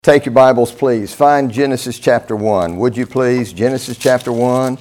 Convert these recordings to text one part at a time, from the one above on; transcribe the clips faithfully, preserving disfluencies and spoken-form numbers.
Take your Bibles, please. Find Genesis chapter one. Would you please? Genesis chapter one.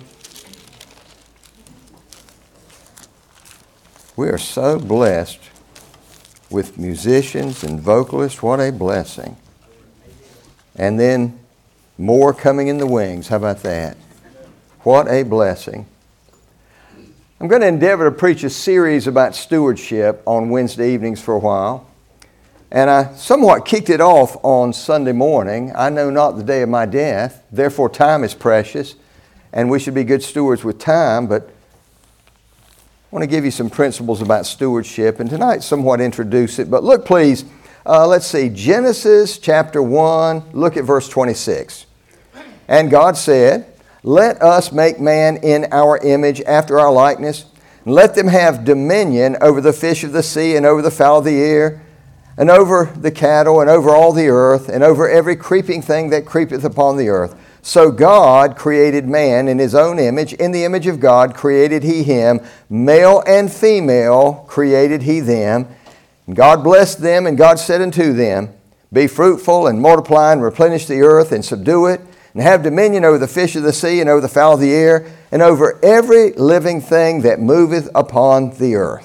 We are so blessed with musicians and vocalists. What a blessing. And then more coming in the wings. How about that? What a blessing. I'm going to endeavor to preach a series about stewardship on Wednesday evenings for a while. And I somewhat kicked it off on Sunday morning. I know not the day of my death, therefore time is precious, and we should be good stewards with time, but I want to give you some principles about stewardship, and tonight somewhat introduce it. But look please, uh, let's see, Genesis chapter one, look at verse twenty-six. And God said, "Let us make man in our image after our likeness, and let them have dominion over the fish of the sea and over the fowl of the air, and over the cattle, and over all the earth, and over every creeping thing that creepeth upon the earth." So God created man in His own image. In the image of God created He him. Male and female created He them. And God blessed them, and God said unto them, "Be fruitful, and multiply, and replenish the earth, and subdue it, and have dominion over the fish of the sea, and over the fowl of the air, and over every living thing that moveth upon the earth."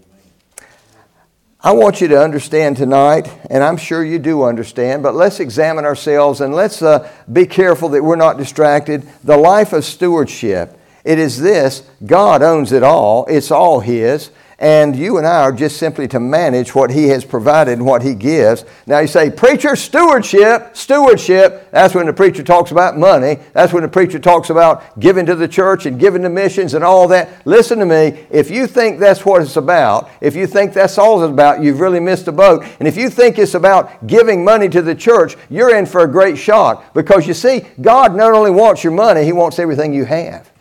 I want you to understand tonight, and I'm sure you do understand, but let's examine ourselves and let's uh, be careful that we're not distracted. The life of stewardship, it is this: God owns it all. It's all His. And you and I are just simply to manage what He has provided and what He gives. Now you say, "Preacher, stewardship, stewardship." That's when the preacher talks about money. That's when the preacher talks about giving to the church and giving to missions and all that. Listen to me. If you think that's what it's about, if you think that's all it's about, you've really missed the boat. And if you think it's about giving money to the church, you're in for a great shock. Because you see, God not only wants your money, He wants everything you have.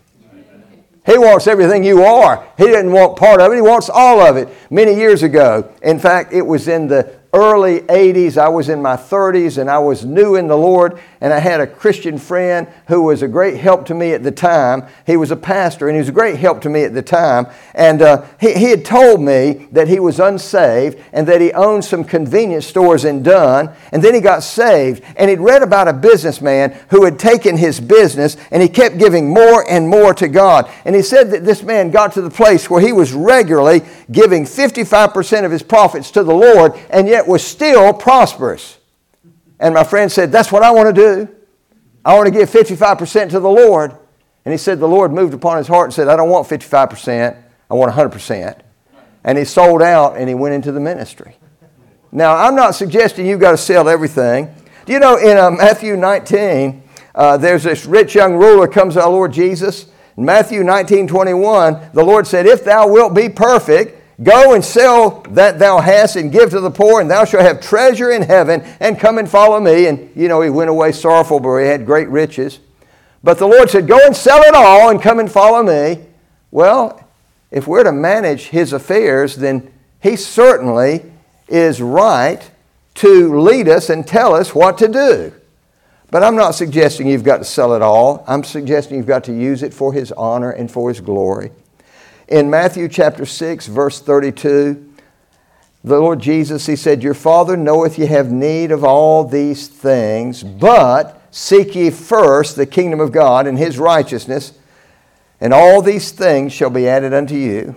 He wants everything you are. He didn't want part of it. He wants all of it. Many years ago, in fact, it was in the early eighties. I was in my thirties and I was new in the Lord, and I had a Christian friend who was a great help to me at the time. He was a pastor and he was a great help to me at the time. And uh, he, he had told me that he was unsaved and that he owned some convenience stores in Dunn, and then he got saved, and he'd read about a businessman who had taken his business and he kept giving more and more to God. And he said that this man got to the place where he was regularly giving fifty-five percent of his profits to the Lord, and yet was still prosperous. And my friend said, "That's what I want to do. I want to give fifty-five percent to the Lord." And he said the Lord moved upon his heart and said, "I don't want fifty-five percent. I want one hundred percent. And he sold out and he went into the ministry. Now, I'm not suggesting you've got to sell everything. Do you know in uh, Matthew nineteen, uh, there's this rich young ruler comes to our Lord Jesus. In Matthew nineteen twenty-one, the Lord said, "If thou wilt be perfect, go and sell that thou hast and give to the poor, and thou shalt have treasure in heaven, and come and follow me." And, you know, he went away sorrowful, but he had great riches. But the Lord said, "Go and sell it all and come and follow me." Well, if we're to manage His affairs, then He certainly is right to lead us and tell us what to do. But I'm not suggesting you've got to sell it all. I'm suggesting you've got to use it for His honor and for His glory. In Matthew chapter six, verse thirty-two, the Lord Jesus, He said, "Your Father knoweth ye have need of all these things, but seek ye first the kingdom of God and His righteousness, and all these things shall be added unto you."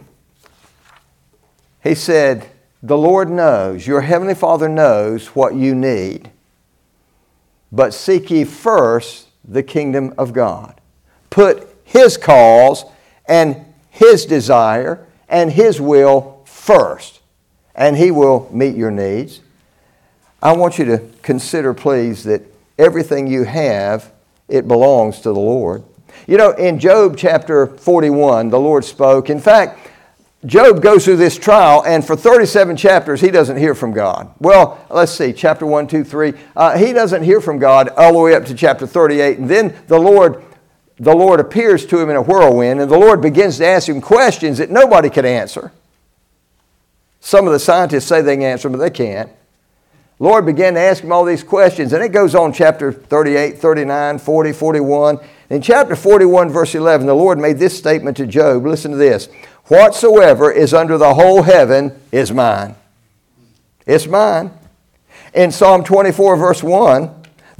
He said, the Lord knows, your Heavenly Father knows what you need, but seek ye first the kingdom of God. Put His cause and His desire and His will first, and He will meet your needs. I want you to consider, please, that everything you have, it belongs to the Lord. You know, in Job chapter forty-one, the Lord spoke. In fact, Job goes through this trial, and for thirty-seven chapters, he doesn't hear from God. Well, let's see, chapter one, two, three. Uh, he doesn't hear from God all the way up to chapter thirty-eight, and then the Lord The Lord appears to him in a whirlwind, and the Lord begins to ask him questions that nobody could answer. Some of the scientists say they can answer them, but they can't. The Lord began to ask him all these questions, and it goes on chapter thirty-eight, thirty-nine, forty, forty-one. In chapter forty-one, verse eleven, the Lord made this statement to Job. Listen to this. "Whatsoever is under the whole heaven is mine." It's mine. In Psalm twenty-four, verse one,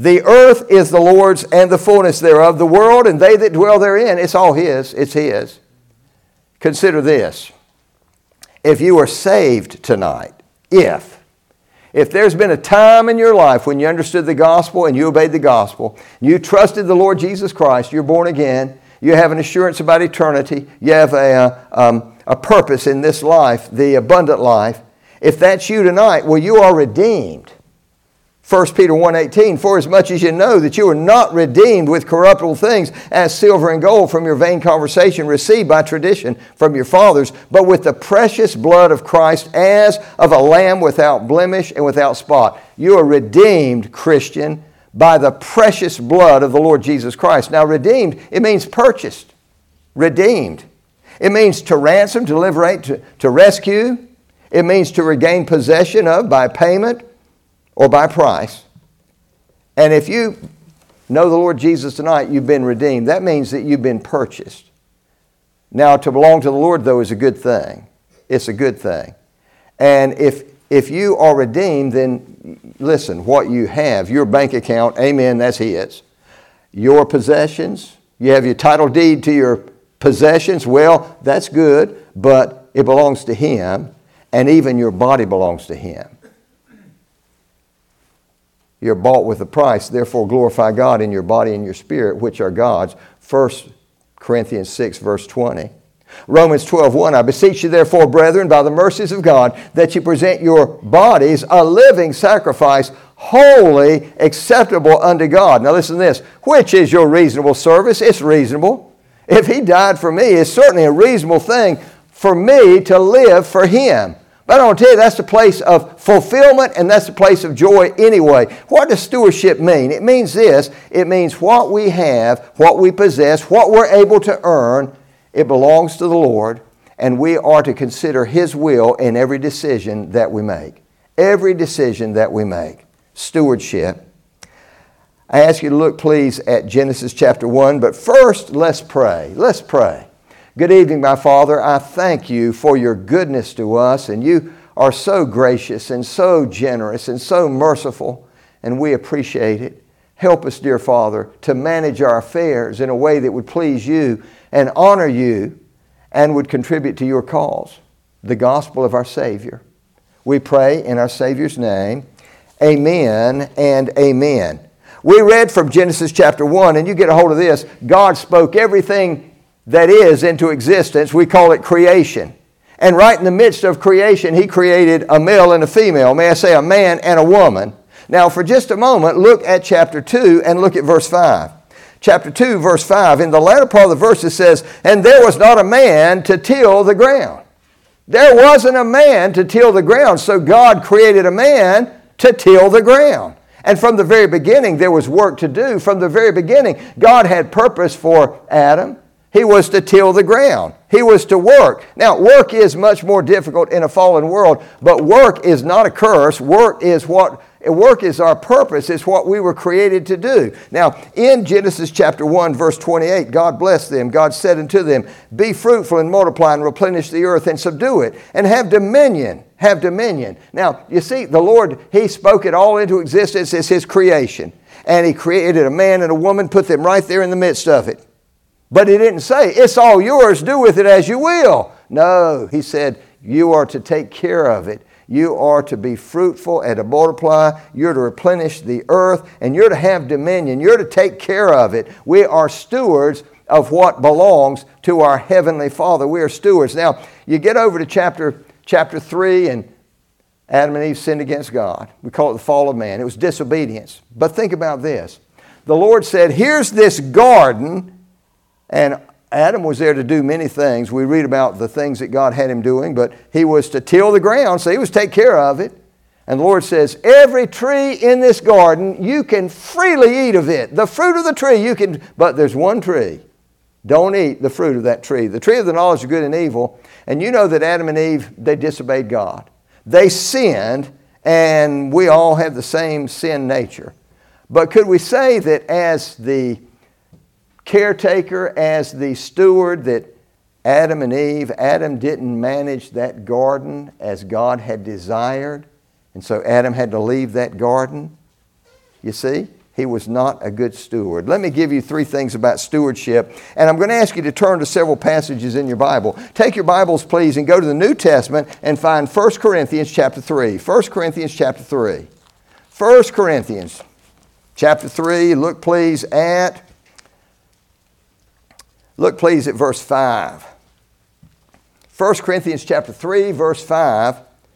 The earth is the Lord's and the fullness thereof, the world and they that dwell therein. It's all His. It's His. Consider this. If you are saved tonight, if, if there's been a time in your life when you understood the gospel and you obeyed the gospel, you trusted the Lord Jesus Christ, you're born again, you have an assurance about eternity, you have a, um, a purpose in this life, the abundant life. If that's you tonight, well, you are redeemed. First Peter one eighteen, for as much as you know that you are not redeemed with corruptible things as silver and gold from your vain conversation received by tradition from your fathers, but with the precious blood of Christ as of a lamb without blemish and without spot. You are redeemed, Christian, by the precious blood of the Lord Jesus Christ. Now, redeemed, it means purchased. Redeemed. It means to ransom, to liberate, to, to rescue. It means to regain possession of by payment or by price. And if you know the Lord Jesus tonight, you've been redeemed. That means that you've been purchased. Now, to belong to the Lord, though, is a good thing. It's a good thing. And if if you are redeemed, then listen, what you have, your bank account, amen, that's His. Your possessions, you have your title deed to your possessions, well, that's good, but it belongs to Him, and even your body belongs to Him. You're bought with a price, therefore glorify God in your body and your spirit, which are God's. First Corinthians six, verse twenty. Romans twelve, one, I beseech you therefore, brethren, by the mercies of God, that you present your bodies a living sacrifice, holy, acceptable unto God. Now listen to this. Which is your reasonable service? It's reasonable. If He died for me, it's certainly a reasonable thing for me to live for Him. But I want to tell you, that's the place of fulfillment and that's the place of joy anyway. What does stewardship mean? It means this. It means what we have, what we possess, what we're able to earn, it belongs to the Lord, and we are to consider His will in every decision that we make. Every decision that we make. Stewardship. I ask you to look, please, at Genesis chapter one, but first, let's pray. Let's pray. Good evening, my Father. I thank You for Your goodness to us, and You are so gracious and so generous and so merciful, and we appreciate it. Help us, dear Father, to manage our affairs in a way that would please You and honor You and would contribute to Your cause, the gospel of our Savior. We pray in our Savior's name. Amen and amen. We read from Genesis chapter one, and you get a hold of this. God spoke everything that is into existence. We call it creation. And right in the midst of creation, He created a male and a female. May I say a man and a woman. Now, for just a moment, look at chapter two and look at verse five. Chapter two, verse five, in the latter part of the verse it says, and there was not a man to till the ground. There wasn't a man to till the ground, so God created a man to till the ground. And from the very beginning, there was work to do. From the very beginning, God had purpose for Adam. He was to till the ground. He was to work. Now, work is much more difficult in a fallen world, but work is not a curse. Work is what Work is our purpose. It's what we were created to do. Now, in Genesis chapter one, verse twenty-eight, God blessed them. God said unto them, be fruitful and multiply and replenish the earth and subdue it and have dominion. Have dominion. Now, you see, the Lord, He spoke it all into existence as His creation. And He created a man and a woman, put them right there in the midst of it. But He didn't say, it's all yours, do with it as you will. No, He said, you are to take care of it. You are to be fruitful and to multiply. You're to replenish the earth, and you're to have dominion. You're to take care of it. We are stewards of what belongs to our Heavenly Father. We are stewards. Now, you get over to chapter, chapter three, and Adam and Eve sinned against God. We call it the fall of man. It was disobedience. But think about this. The Lord said, here's this garden, and Adam was there to do many things. We read about the things that God had him doing, but he was to till the ground, so he was to take care of it. And the Lord says, every tree in this garden, you can freely eat of it. The fruit of the tree, you can, but there's one tree. Don't eat the fruit of that tree. The tree of the knowledge of good and evil. And you know that Adam and Eve, they disobeyed God. They sinned, and we all have the same sin nature. But could we say that as the caretaker, as the steward, that Adam and Eve, Adam didn't manage that garden as God had desired, and so Adam had to leave that garden? You see? he was not a good steward. Let me give you three things about stewardship, and I'm going to ask you to turn to several passages in your Bible. Take your Bibles, please, and go to the New Testament and find First Corinthians chapter three. First Corinthians chapter three. First Corinthians chapter three, look please at, look please at verse five. First Corinthians chapter three, verse five.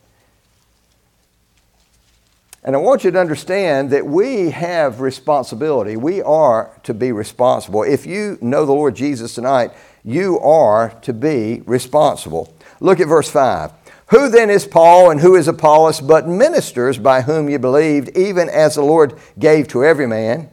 And I want you to understand that we have responsibility. We are to be responsible. If you know the Lord Jesus tonight, you are to be responsible. Look at verse five. Who then is Paul and who is Apollos, but ministers by whom you believed, even as the Lord gave to every man?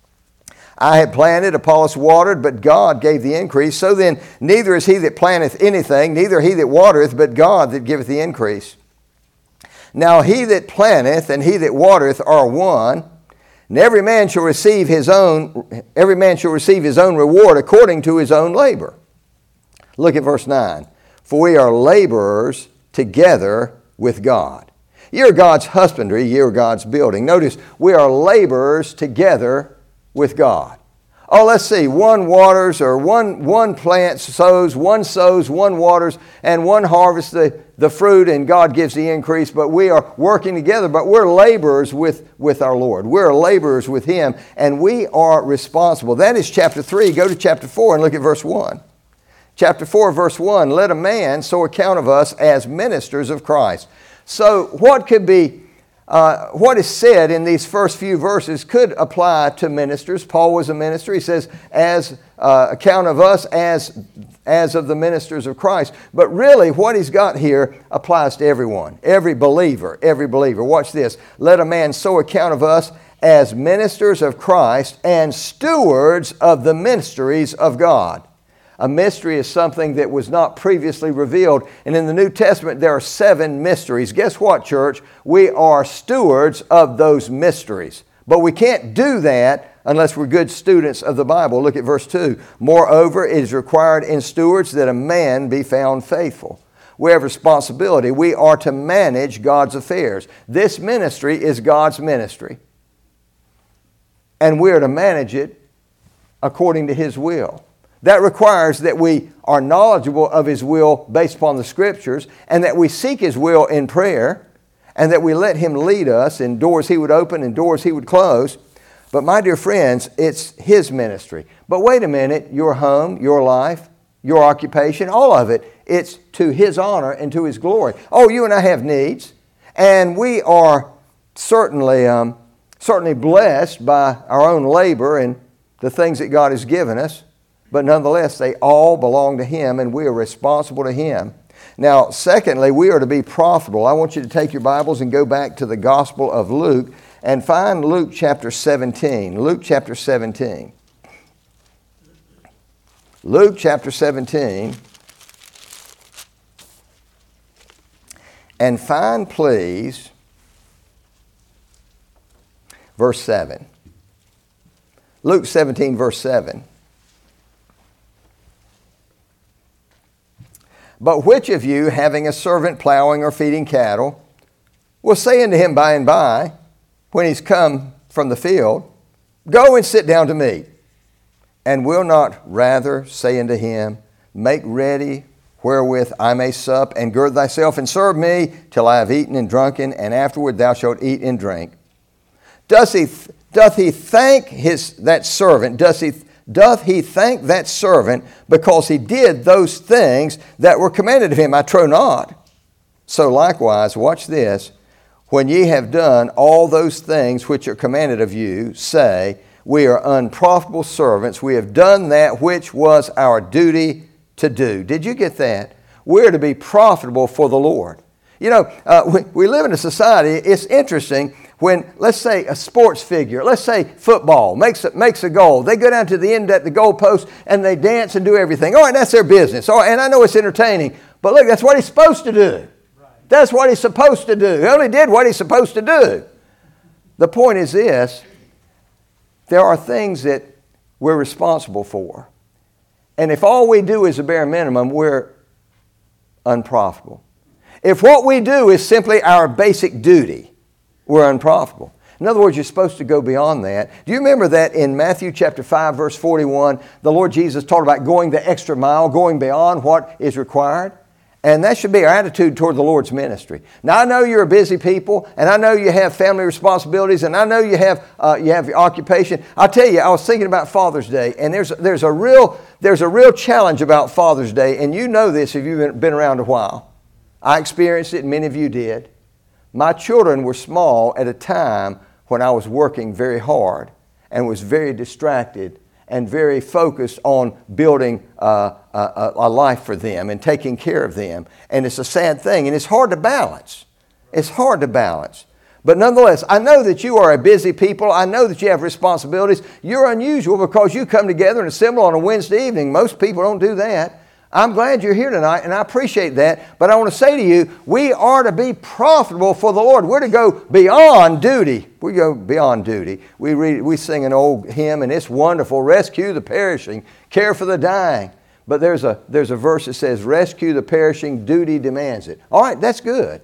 I had planted, Apollos watered, but God gave the increase. So then, neither is he that planteth anything, neither he that watereth, but God that giveth the increase. Now he that planteth and he that watereth are one, and every man shall receive his own, every man shall receive his own reward according to his own labor. Look at verse nine. For we are laborers together with God. You're God's husbandry, you're God's building. Notice, we are laborers together with God. Oh, let's see, one waters or one, one plant sows, one sows, one waters, and one harvests the, the fruit, and God gives the increase, but we are working together, but we're laborers with, with our Lord. We're laborers with Him, and we are responsible. That is chapter three. Go to chapter four and look at verse one. Chapter four, verse one, let a man so account of us as ministers of Christ. So what could be Uh, what is said in these first few verses could apply to ministers. Paul was a minister. He says, as uh, account of us as, as of the ministers of Christ. But really, what he's got here applies to everyone, every believer, every believer. Watch this. Let a man so account of us as ministers of Christ and stewards of the mysteries of God. A mystery is something that was not previously revealed. And in the New Testament, there are seven mysteries. Guess what, church? We are stewards of those mysteries. But we can't do that unless we're good students of the Bible. Look at verse two. Moreover, it is required in stewards that a man be found faithful. We have responsibility. We are to manage God's affairs. This ministry is God's ministry. And we are to manage it according to His will. That requires that we are knowledgeable of His will based upon the Scriptures, and that we seek His will in prayer, and that we let Him lead us in doors He would open and doors He would close. But my dear friends, it's His ministry. But wait a minute, your home, your life, your occupation, all of it, it's to His honor and to His glory. Oh, you and I have needs, and we are certainly, um, certainly blessed by our own labor and the things that God has given us. But nonetheless, they all belong to Him, and we are responsible to Him. Now, secondly, we are to be profitable. I want you to take your Bibles and go back to the Gospel of Luke and find Luke chapter seventeen. Luke chapter seventeen. Luke chapter seventeen. And find, please, verse seven. Luke seventeen, verse seven. But which of you, having a servant plowing or feeding cattle, will say unto him by and by, when he's come from the field, Go and sit down to meat, and will not rather say unto him, Make ready wherewith I may sup, and gird thyself, and serve me till I have eaten and drunken, and afterward thou shalt eat and drink? Does he, doth he thank his that servant, does he Doth he thank that servant because he did those things that were commanded of him? I trow not. So likewise, watch this, when ye have done all those things which are commanded of you, say, We are unprofitable servants. We have done that which was our duty to do. Did you get that? We're to be profitable for the Lord. You know, uh, we, we live in a society, it's interesting, when, let's say, a sports figure, let's say football, makes a, makes a goal. They go down to the end at the goal post and they dance and do everything. All right, that's their business. All right, and I know it's entertaining, but look, that's what he's supposed to do. Right. That's what he's supposed to do. He only did what he's supposed to do. The point is this, there are things that we're responsible for. And if all we do is a bare minimum, we're unprofitable. If what we do is simply our basic duty, we're unprofitable. In other words, you're supposed to go beyond that. Do you remember that in Matthew chapter five, verse forty-one, the Lord Jesus talked about going the extra mile, going beyond what is required? And that should be our attitude toward the Lord's ministry. Now, I know you're a busy people, and I know you have family responsibilities, and I know you have uh, you have your occupation. I'll tell you, I was thinking about Father's Day, and there's there's a real there's a real challenge about Father's Day, and you know this if you've been, been around a while. I experienced it, and many of you did. My children were small at a time when I was working very hard and was very distracted and very focused on building uh, a, a life for them and taking care of them. And it's a sad thing, and it's hard to balance. It's hard to balance. But nonetheless, I know that you are a busy people. I know that you have responsibilities. You're unusual because you come together and assemble on a Wednesday evening. Most people don't do that. I'm glad you're here tonight, and I appreciate that. But I want to say to you, we are to be profitable for the Lord. We're to go beyond duty. We go beyond duty. We read, we sing an old hymn, and it's wonderful. Rescue the perishing, care for the dying. But there's a, there's a verse that says, rescue the perishing, duty demands it. All right, that's good.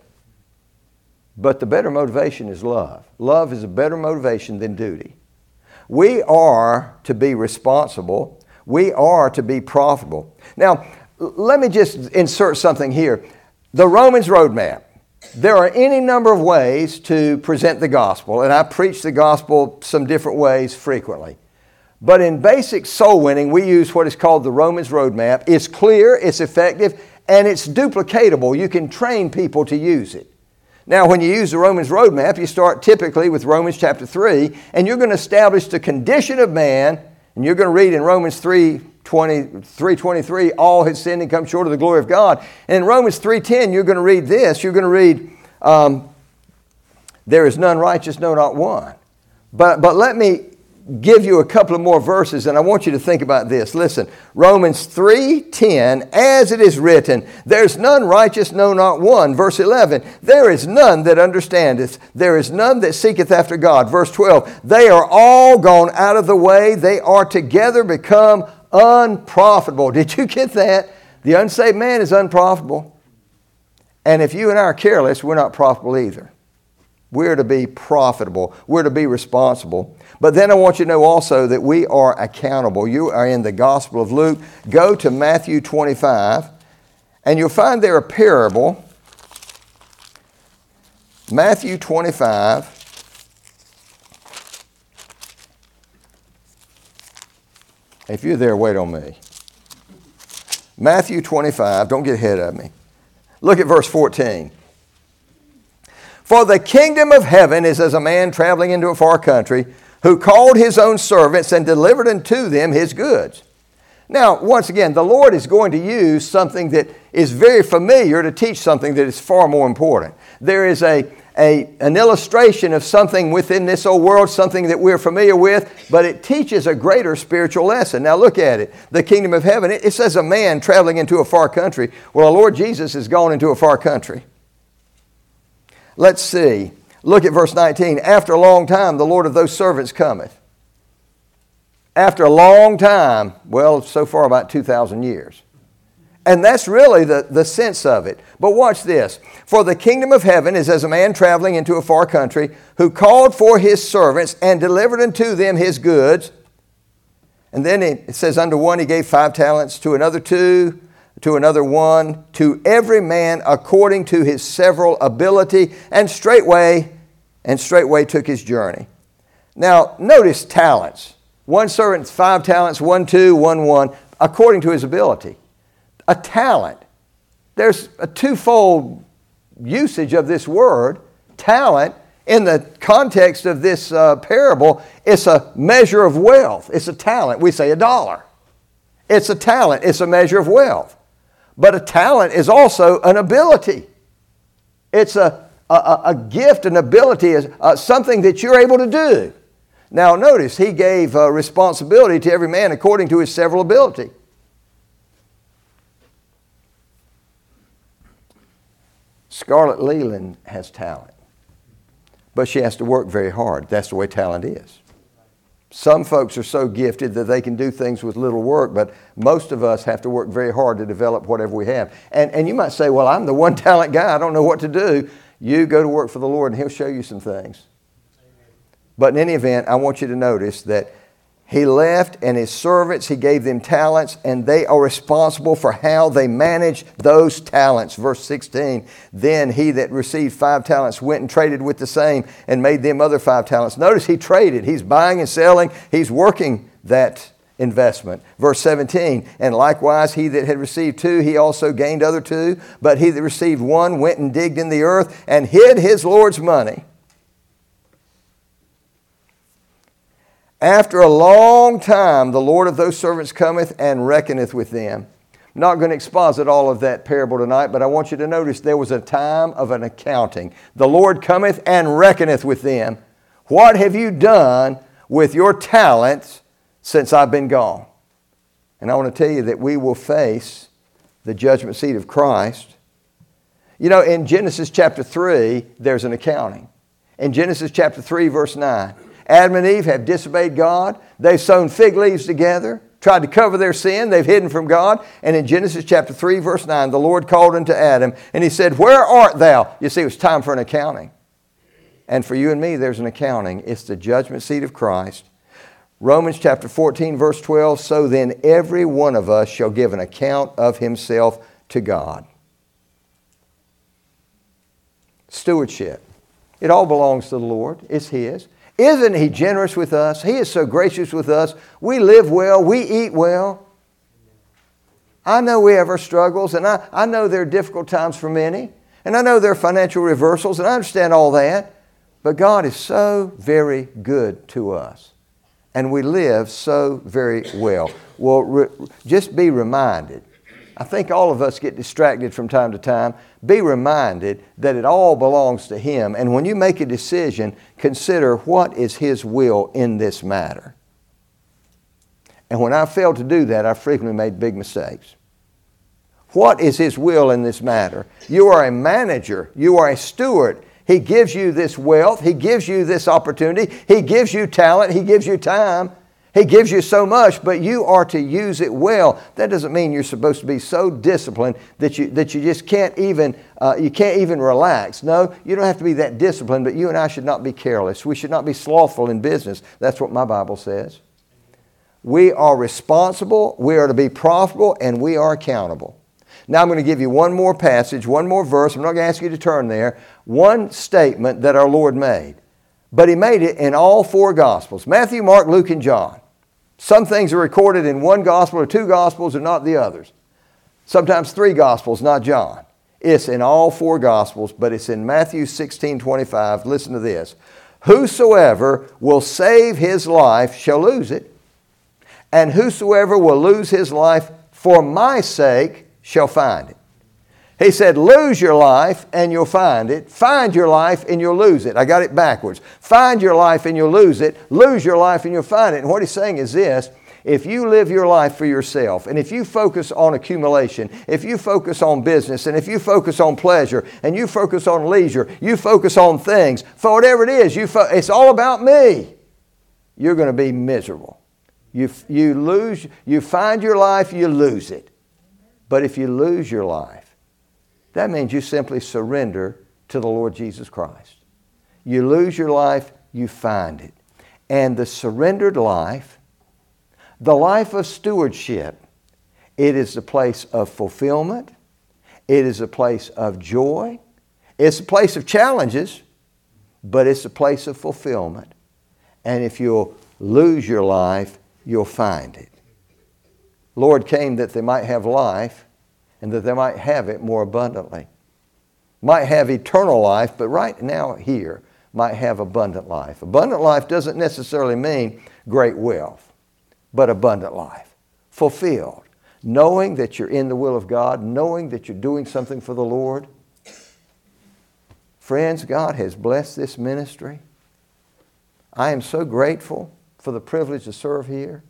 But the better motivation is love. Love is a better motivation than duty. We are to be responsible. We are to be profitable. Now, let me just insert something here. The Romans Roadmap. There are any number of ways to present the gospel, and I preach the gospel some different ways frequently. But in basic soul winning, we use what is called the Romans Roadmap. It's clear, it's effective, and it's duplicatable. You can train people to use it. Now, when you use the Romans Roadmap, you start typically with Romans chapter three, and you're going to establish the condition of man. And you're going to read in Romans three twenty-three, all have sinned and come short of the glory of God. And in Romans three ten, you're going to read this. You're going to read, um, there is none righteous, no, not one. But, but let me give you a couple of more verses, and I want you to think about this. Listen, Romans three ten, as it is written, there's none righteous, no, not one. Verse eleven, there is none that understandeth, there is none that seeketh after God. Verse twelve, they are all gone out of the way, they are together become unprofitable. Did you get that? The unsaved man is unprofitable. And if you and I are careless, we're not profitable either. We're to be profitable. We're to be responsible. But then I want you to know also that we are accountable. You are in the Gospel of Luke. Go to Matthew twenty-five, and you'll find there a parable. Matthew twenty-five. If you're there, wait on me. Matthew twenty-five. Don't get ahead of me. Look at verse fourteen. For the kingdom of heaven is as a man traveling into a far country, who called his own servants and delivered unto them his goods. Now, once again, the Lord is going to use something that is very familiar to teach something that is far more important. There is a, a, an illustration of something within this old world, something that we're familiar with, but it teaches a greater spiritual lesson. Now look at it. The kingdom of heaven, it, it says a man traveling into a far country. Well, the Lord Jesus has gone into a far country. Let's see. Look at verse nineteen. After a long time, the Lord of those servants cometh. After a long time, well, so far about two thousand years. And that's really the, the sense of it. But watch this. For the kingdom of heaven is as a man traveling into a far country, who called for his servants and delivered unto them his goods. And then it says, unto one he gave five talents, to another two, to another one, to every man according to his several ability, and straightway, and straightway took his journey. Now, notice talents. One servant, five talents, one two, one one, according to his ability. A talent. There's a twofold usage of this word. Talent, in the context of this uh, parable, it's a measure of wealth. It's a talent. We say a dollar. It's a talent. It's a measure of wealth. But a talent is also an ability. It's a, a, a gift, an ability, is uh, something that you're able to do. Now notice, he gave uh, responsibility to every man according to his several ability. Scarlett Leland has talent, but she has to work very hard. That's the way talent is. Some folks are so gifted that they can do things with little work, but most of us have to work very hard to develop whatever we have. And, and you might say, well, I'm the one talent guy. I don't know what to do. You go to work for the Lord and He'll show you some things. But in any event, I want you to notice that he left, and his servants, he gave them talents, and they are responsible for how they manage those talents. Verse sixteen, then he that received five talents went and traded with the same and made them other five talents. Notice he traded. He's buying and selling. He's working that investment. Verse seventeen, and likewise he that had received two, he also gained other two. But he that received one went and digged in the earth and hid his Lord's money. After a long time, the Lord of those servants cometh and reckoneth with them. I'm not going to exposit all of that parable tonight, but I want you to notice there was a time of an accounting. The Lord cometh and reckoneth with them. What have you done with your talents since I've been gone? And I want to tell you that we will face the judgment seat of Christ. You know, in Genesis chapter three, there's an accounting. In Genesis chapter three, verse nine, Adam and Eve have disobeyed God. They've sewn fig leaves together, tried to cover their sin. They've hidden from God. And in Genesis chapter three, verse nine, the Lord called unto Adam, and he said, where art thou? You see, it was time for an accounting. And for you and me, there's an accounting. It's the judgment seat of Christ. Romans chapter fourteen, verse twelve, so then every one of us shall give an account of himself to God. Stewardship. It all belongs to the Lord. It's His. Isn't He generous with us? He is so gracious with us. We live well. We eat well. I know we have our struggles, and I, I know there are difficult times for many, and I know there are financial reversals, and I understand all that. But God is so very good to us, and we live so very well. Well, re- just be reminded. I think all of us get distracted from time to time. Be reminded that it all belongs to Him. And when you make a decision, consider what is His will in this matter. And when I failed to do that, I frequently made big mistakes. What is His will in this matter? You are a manager. You are a steward. He gives you this wealth. He gives you this opportunity. He gives you talent. He gives you time. He gives you so much, but you are to use it well. That doesn't mean you're supposed to be so disciplined that you that you just can't even uh, you can't even relax. No, you don't have to be that disciplined, but you and I should not be careless. We should not be slothful in business. That's what my Bible says. We are responsible, we are to be profitable, and we are accountable. Now I'm going to give you one more passage, one more verse. I'm not going to ask you to turn there. One statement that our Lord made. But He made it in all four Gospels. Matthew, Mark, Luke, and John. Some things are recorded in one Gospel or two Gospels and not the others. Sometimes three Gospels, not John. It's in all four Gospels, but it's in Matthew sixteen twenty-five. Listen to this. Whosoever will save his life shall lose it, and whosoever will lose his life for my sake shall find it. He said, lose your life and you'll find it. Find your life and you'll lose it. I got it backwards. Find your life and you'll lose it. Lose your life and you'll find it. And what He's saying is this: if you live your life for yourself, and if you focus on accumulation, if you focus on business, and if you focus on pleasure, and you focus on leisure, you focus on things, for whatever it is, you fo- it's all about me, you're going to be miserable. You, you lose, you find your life, you lose it. But if you lose your life, that means you simply surrender to the Lord Jesus Christ. You lose your life, you find it. And the surrendered life, the life of stewardship, it is the place of fulfillment. It is a place of joy. It's a place of challenges, but it's a place of fulfillment. And if you'll lose your life, you'll find it. Lord came that they might have life, and that they might have it more abundantly. Might have eternal life, but right now here, might have abundant life. Abundant life doesn't necessarily mean great wealth, but abundant life. Fulfilled. Knowing that you're in the will of God, knowing that you're doing something for the Lord. Friends, God has blessed this ministry. I am so grateful for the privilege to serve here.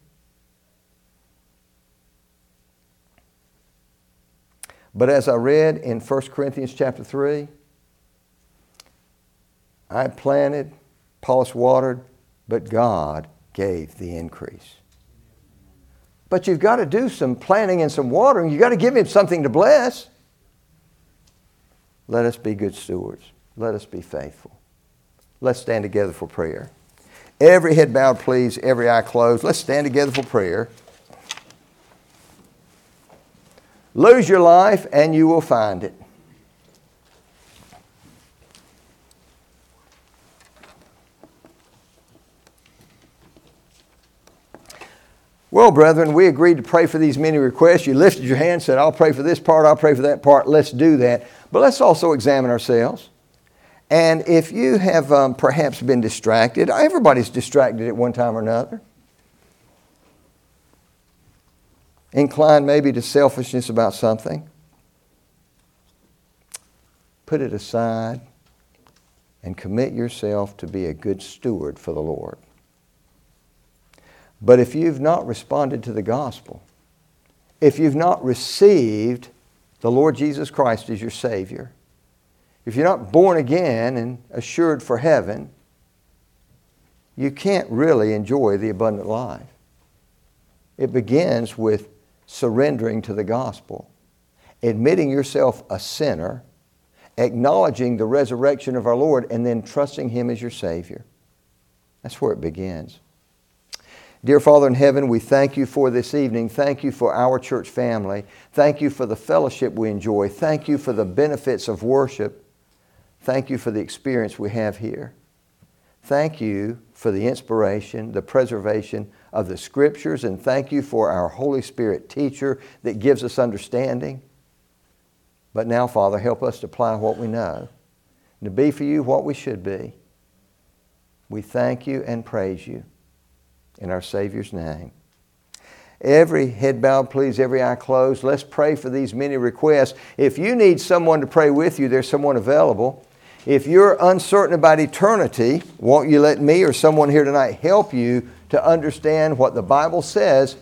But as I read in First Corinthians chapter three, I planted, Apollos watered, but God gave the increase. But you've got to do some planting and some watering. You've got to give Him something to bless. Let us be good stewards. Let us be faithful. Let's stand together for prayer. Every head bowed, please, every eye closed. Let's stand together for prayer. Lose your life and you will find it. Well, brethren, we agreed to pray for these many requests. You lifted your hand and said, I'll pray for this part, I'll pray for that part. Let's do that. But let's also examine ourselves. And if you have um, perhaps been distracted, everybody's distracted at one time or another. Inclined maybe to selfishness about something. Put it aside and commit yourself to be a good steward for the Lord. But if you've not responded to the gospel, if you've not received the Lord Jesus Christ as your Savior, if you're not born again and assured for heaven, you can't really enjoy the abundant life. It begins with surrendering to the gospel, admitting yourself a sinner, acknowledging the resurrection of our Lord, and then trusting Him as your Savior. That's where it begins. Dear Father in heaven, we thank you for this evening. Thank you for our church family. Thank you for the fellowship we enjoy. Thank you for the benefits of worship. Thank you for the experience we have here. Thank you for the inspiration, the preservation of the Scriptures, and thank you for our Holy Spirit teacher that gives us understanding. But now, Father, help us to apply what we know and to be for you what we should be. We thank you and praise you in our Savior's name. Every head bowed, please, every eye closed. Let's pray for these many requests. If you need someone to pray with you, there's someone available. If you're uncertain about eternity, won't you let me or someone here tonight help you to understand what the Bible says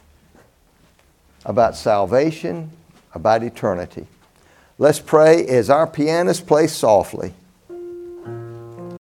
about salvation, about eternity? Let's pray as our pianist plays softly.